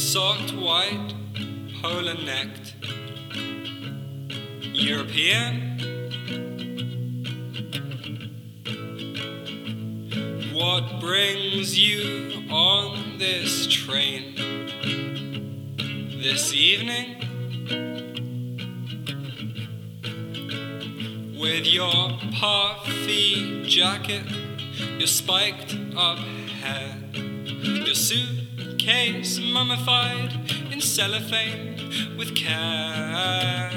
socked white, polar-necked, European. What brings you on this train this evening? With your puffy jacket, your spiked up hair, your suitcase mummified in cellophane with care.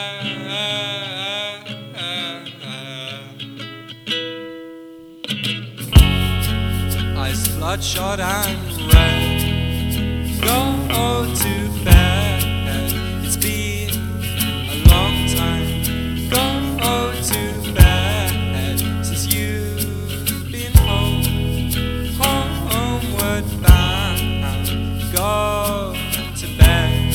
Eyes bloodshot and red, go to bed. It's been a long time. Go to bed since you've been homeward bound. Go to bed.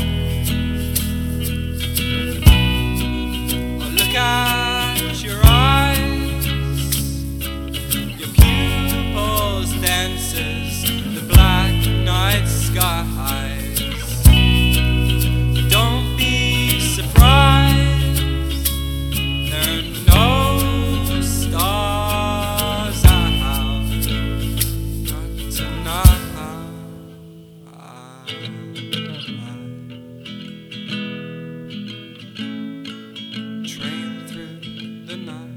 Oh, look at your eyes, your pupils dances, the black night skies. Don't be surprised, there are no stars out, not tonight. Train through the night.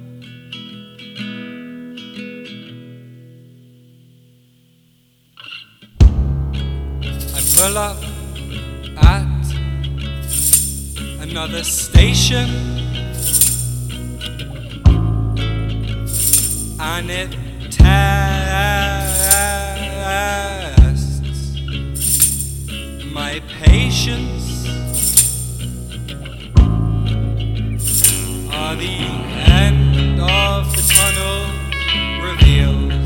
I pull up at another station, and it tests my patience. The end of the tunnel reveals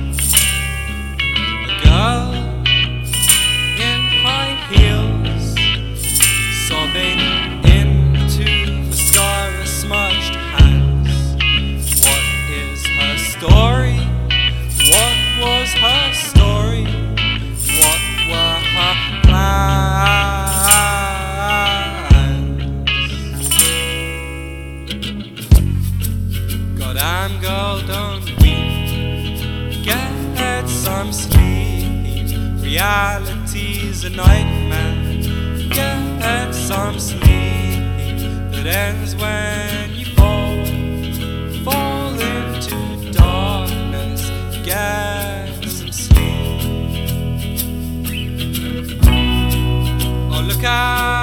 a girl in high heels, sobbing into mascara-smudged hands. What is her story? What was her story? What were her plans? Goddamn girl, don't weep, get some sleep. Reality's a nightmare, get some sleep. That ends when you fall into darkness. Get some sleep. Oh, look out.